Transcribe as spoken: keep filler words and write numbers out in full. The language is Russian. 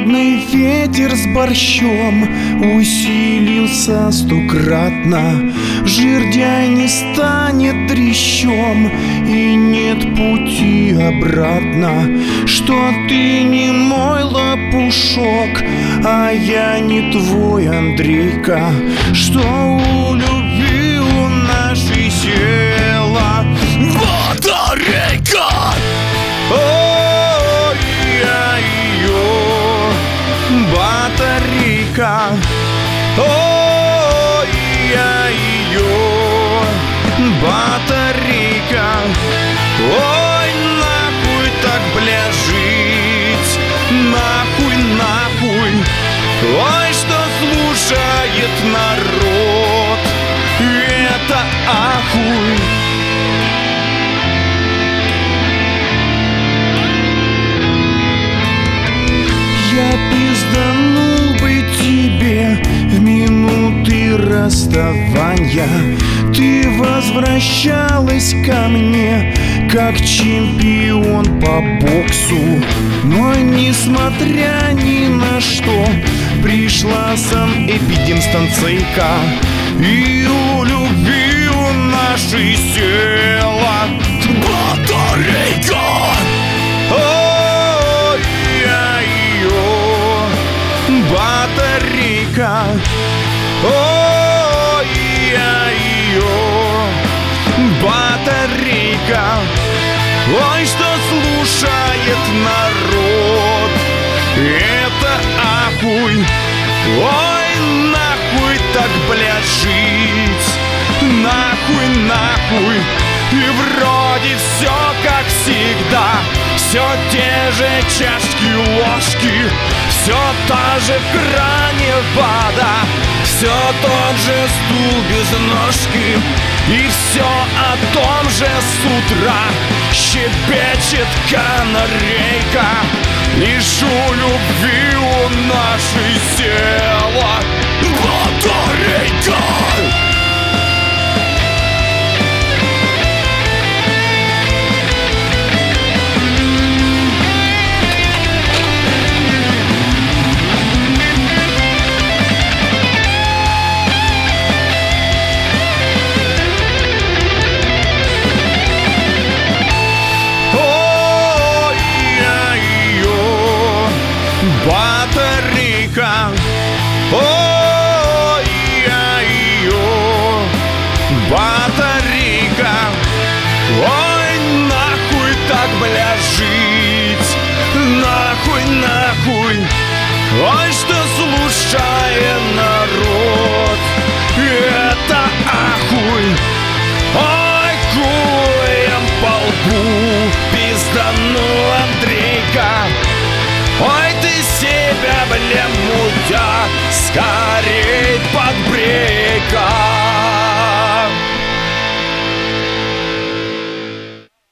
Холодный ветер с борщом усилился стократно. Жирдяй не станет трещом, и нет пути обратно. Что ты не мой лопушок, а я не твой Андрейка. Что у любви у нашей села батарейка. Ой, я ее батарейка. Ой, я ее батарейка. Ой, нахуй так, бля, жить. Нахуй, нахуй. Ой, что слушает народ, это ахуй. Я пизданул бы тебе в минуты расставания. Ты возвращалась ко мне как чемпион по боксу. Но несмотря ни на что пришла санэпидемстанцейка. И у любви у нашей села батарейка. Ой, я ее батарейка. Ой, я ее батарейка. Ой, что слушает народ, это ахуй. Ой, нахуй так, блядь, жить. Нахуй, нахуй. И вроде все как всегда. Все те же чашки, ложки. Все та же в кране вода. Все тот же стул без ножки. И все о том же с утра щебечет канарейка. Лишь у любви у нашей села батарейка. Батарейка. Ой, я ее батарейка. Ой, нахуй так, бля, жить. Нахуй, нахуй. Ой, что слушает народ, это ахуй. Ой, хуем по лбу пизданул Андрейка. Ой, ты себя, бля, мудя, скорей под бред.